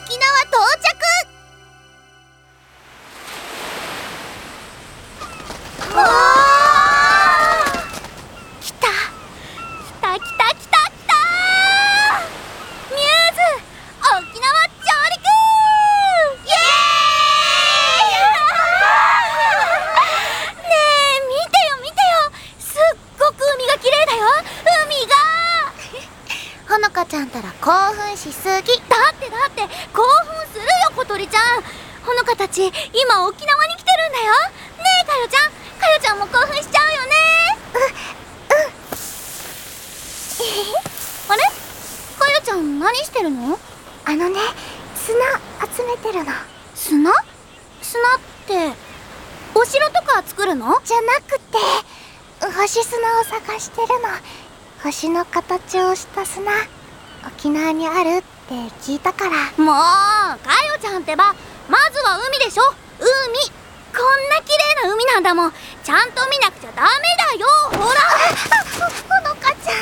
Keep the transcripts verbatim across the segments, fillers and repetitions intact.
沖縄到着。おー、来た来た来た来た来た。ミューズ沖縄上陸。イエーイねえ見てよ見てよ、すっごく海が綺麗だよ。海がほのかちゃんたら興奮しすぎ。だってだって興奮するよ小鳥ちゃん。ほのかたち今沖縄に来てるんだよ。ねえかよちゃん、かよちゃんも興奮しちゃうよね。う、うんあれ、かよちゃん何してるの？あのね、砂集めてるの。砂？砂ってお城とか作るの？じゃなくて星砂を探してるの。星の形をした砂、沖縄にあるって聞いたから。もうかよちゃんってば、まずは海でしょ。海、こんな綺麗な海なんだもん。ちゃんと見なくちゃダメだよ。ほらほのかちゃん、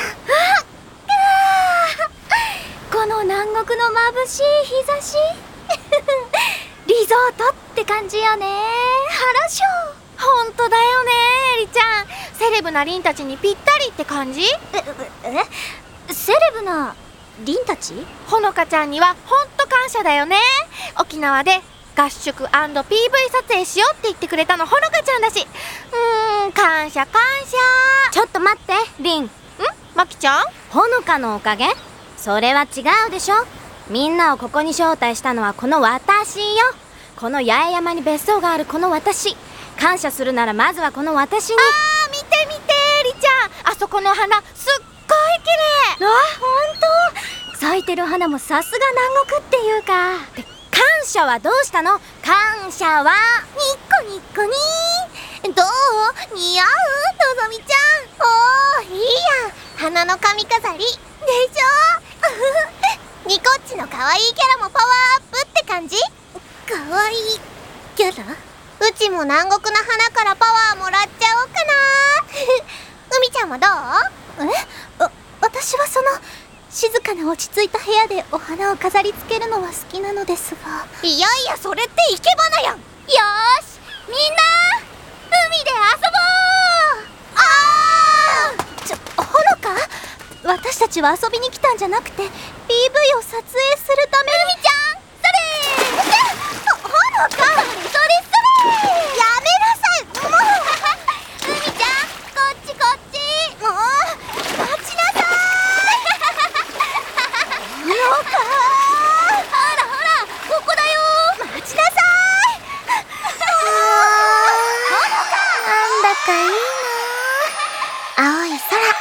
この南国の眩しい日差しリゾートって感じよね。原章ほんとだよねエリちゃん。セレブなリンたちにぴったりって感じ。ええセレブなリンたち？ ほのかちゃんにはほんと感謝だよね。沖縄で合宿 &ピーブイ 撮影しようって言ってくれたのほのかちゃんだし。うーん、感謝感謝。 ちょっと待ってリン。ん？ まきちゃん？ ほのかのおかげ？それは違うでしょ。みんなをここに招待したのはこの私よ。この八重山に別荘があるこの私。感謝するならまずはこの私に。 あー見て見てエリちゃん、あそこの花すっごい綺麗。 あ、ほんと咲いてる花もさすが南国っていうか。で、感謝はどうしたの？感謝はニッコニッコにー。どう？似合う？のぞみちゃん。おー、いいやん。花の髪飾りでしょニコッチの可愛いキャラもパワーアップって感じ？可愛いキャラ？うちも南国の花からパワーもらっちゃおうかな海ちゃんもどう？え？わ、私はその静かな落ち着いた部屋でお花を飾り付けるのは好きなのですが。いやいや、それって生け花やん。よーし、みんな海で遊ぼう。あーちょ、ほのか、私たちは遊びに来たんじゃなくて ピーブイ を撮影するため。海ちゃん、それー。ほのか、それそれ、やめなさい。もう海ちゃん、こっちこっち。もう待ちなさい。ほのか、ほらほら、ここだよ。待ちなさい。なんだかいいな。青い空、光る海、波打ち際を走る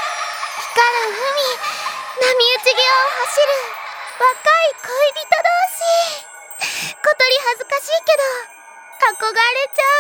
若い恋人同士。小鳥恥ずかしいけど憧れちゃ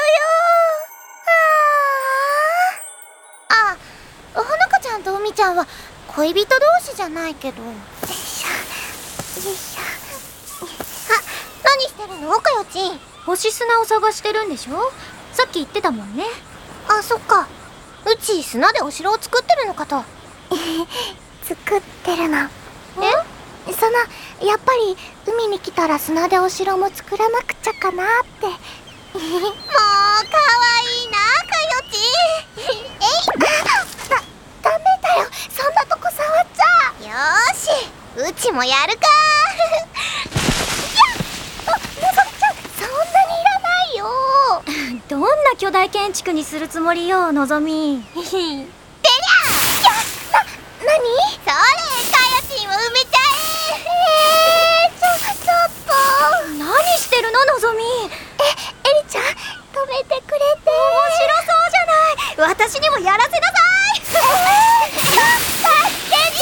うよ。ああ、ほのかちゃんと海ちゃんは恋人同士じゃないけど。よいしょよいしょ。あ、何してるのかよちん。 星砂を探してるんでしょ。さっき言ってたもんね。 あ、そっか。うち砂でお城を作ってるのかと。作ってるの。え？その、やっぱり海に来たら砂でお城も作らなくちゃかなって。もうかわいいなかよち。えいだ、ダメだよ、そんなとこ触っちゃ。よーし、うちもやるか。いやっ、のぞみちゃん、そんなにいらないよ。 どんな巨大建築にするつもりよ、のぞみ。 てりゃー。いや、な、なに？それ、かよちんを埋めちゃえ。えー、ちょ、ちょっと。 何してるの、のぞみ。 え、エリちゃん、止めてくれて。面白そうじゃない。私にもやらせなさい。 えー、助けて。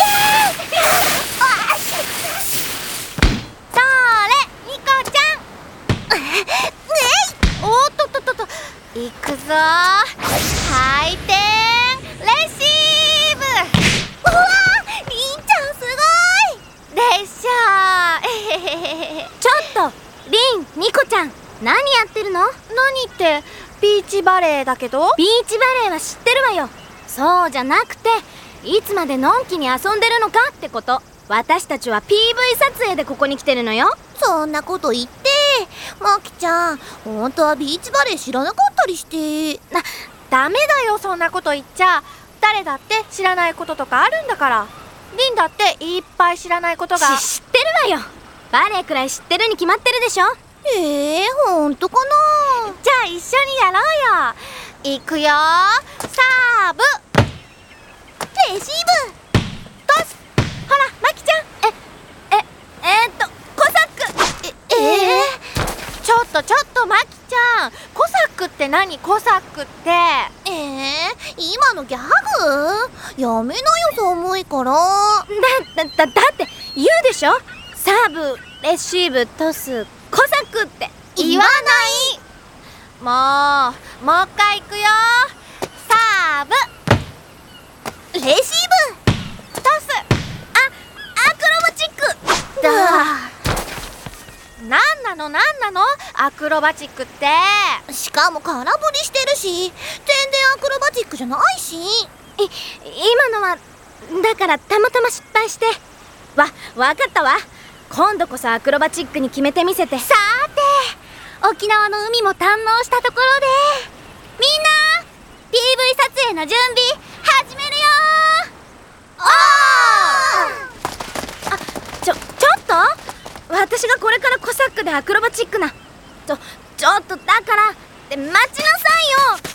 それ、ニコちゃん。 えい。 おっとっとっとっと、いくぞー。回転レシーブ。 うわー、りんちゃんすごい。 でしょー。えへへへへ。 ちょっと、りん、ニコちゃん、何やってるの？ 何ってビーチバレーだけど。 ビーチバレーは知ってるわよ。そうじゃなくて、いつまでのんきに遊んでるのかってこと。 私たちは ピーブイ 撮影でここに来てるのよ。 そんなこと言ってマキちゃん、本当はビーチバレー知らなかったりして。 な、ダメだよそんなこと言っちゃ。誰だって知らないこととかあるんだから。リンだっていっぱい知らないことが。 し知ってるわよ。バレーくらい知ってるに決まってるでしょ。 えー、ほんとかな。 じゃあ一緒にやろうよ。いくよ。サーブ、 レシーブ、 トス。ほらマキちゃん。 えええー、っとコサック。 ええー、ちょっとちょっとマキちゃん、コサックって何？コサックってえー、今のギャグやめなよ、そう重いから。 だだだだって言うでしょ。サーブ、レシーブ、トス、コサックって言わない。もうもう一回いくよ。サーブ、 レシーブ、 トス。 あ、アクロバチックだ。 なんなのなんなのアクロバチックって。 しかも空振りしてるし、全然アクロバチックじゃないし。 い今のはだからたまたま失敗して。わ、わかったわ。今度こそアクロバチックに決めてみせて。 さーて、沖縄の海も堪能したところで、みんな ピーブイ 撮影の準備始めるよー。 あ、ちょ、ちょっと私がこれからコサックでアクロバチックな。ちょ、ちょっとだからって待ちなさいよ。